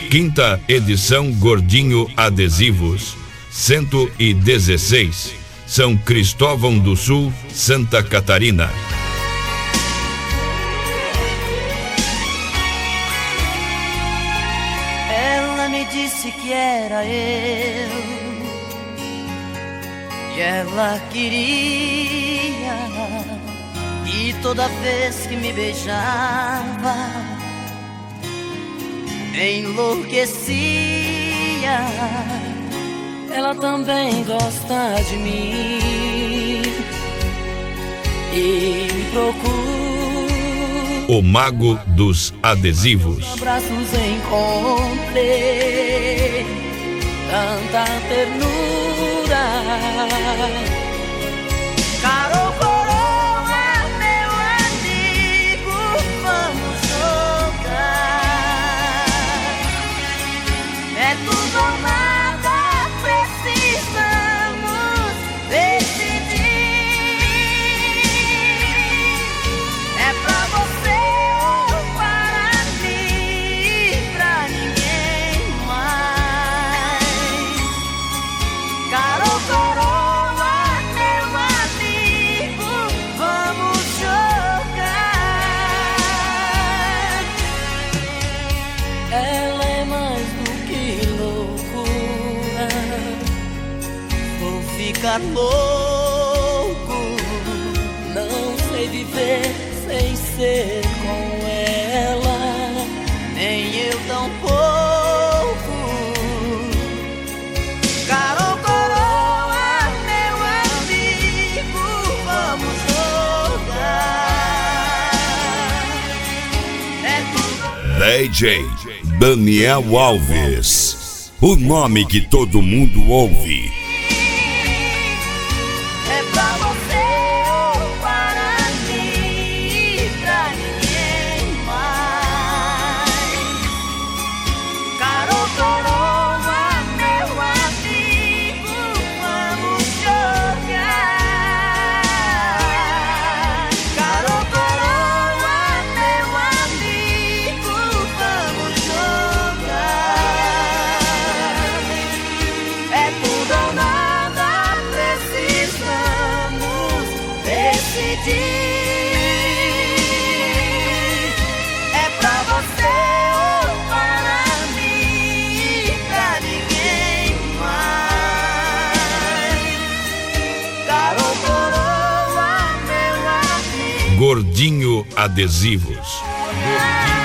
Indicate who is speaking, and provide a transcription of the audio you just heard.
Speaker 1: quinta edição Gordinho Adesivos, 116, São Cristóvão do Sul, Santa Catarina.
Speaker 2: Ela me disse que era eu, e ela queria, e toda vez que me beijava enlouquecia. Ela também gosta de mim e me procura.
Speaker 1: O Mago dos Adesivos.
Speaker 2: Abraços encontrei, tanta ternura. Carol Coroa, meu amigo, vamos jogar. É tudo ou nada, precisamos decidir. É pra você ou para mim, pra ninguém mais. Carol Coroa, meu amigo, vamos jogar. Ela é mais do que loucura, vou ficar louco. Não sei viver sem ser com ela, nem eu tampouco. Carol Coroa, meu amigo, vamos jogar. É tudo.
Speaker 3: DJ Daniel Alves, o nome que todo mundo ouve.
Speaker 2: É pra você ou para mim, pra ninguém mais. Carol Coroa, meu amigo, vamos jogar. Carol Coroa, meu amigo, vamos jogar. É tudo ou nada, precisamos decidir. É pra você ou para mim, pra ninguém mais. Carol Coroa, meu amigo.
Speaker 1: Gordinho Adesivos. Gordinho